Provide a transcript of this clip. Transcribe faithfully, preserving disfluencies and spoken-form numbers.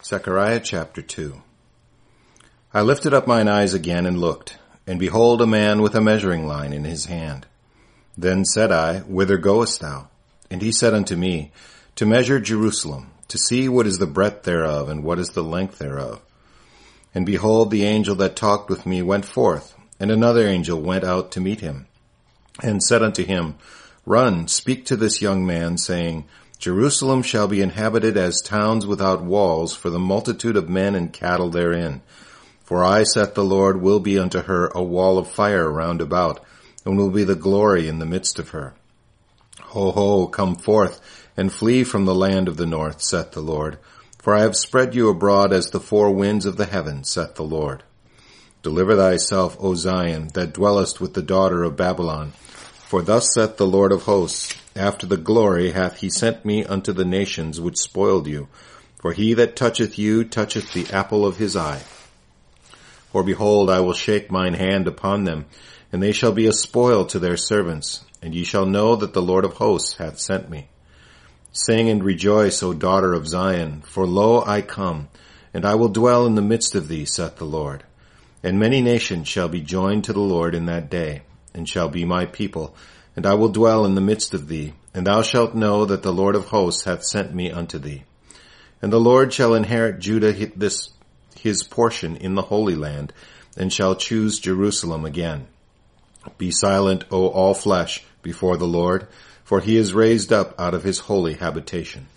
Zechariah chapter two. I lifted up mine eyes again and looked, and behold a man with a measuring line in his hand. Then said I, Whither goest thou? And he said unto me, To measure Jerusalem, to see what is the breadth thereof, and what is the length thereof. And behold, the angel that talked with me went forth, and another angel went out to meet him, and said unto him, Run, speak to this young man, saying, Jerusalem shall be inhabited as towns without walls for the multitude of men and cattle therein. For I, saith the Lord, will be unto her a wall of fire round about, and will be the glory in the midst of her. Ho, ho, come forth, and flee from the land of the north, saith the Lord. For I have spread you abroad as the four winds of the heaven, saith the Lord. Deliver thyself, O Zion, that dwellest with the daughter of Babylon. For thus saith the Lord of hosts, After the glory hath he sent me unto the nations which spoiled you. For he that toucheth you toucheth the apple of his eye. For behold, I will shake mine hand upon them, and they shall be a spoil to their servants, and ye shall know that the Lord of hosts hath sent me. Sing and rejoice, O daughter of Zion, for lo, I come, and I will dwell in the midst of thee, saith the Lord. And many nations shall be joined to the Lord in that day, and shall be my people, and I will dwell in the midst of thee, and thou shalt know that the Lord of hosts hath sent me unto thee. And the Lord shall inherit Judah this his portion in the Holy Land, and shall choose Jerusalem again. Be silent, O all flesh, before the Lord, for he is raised up out of his holy habitation.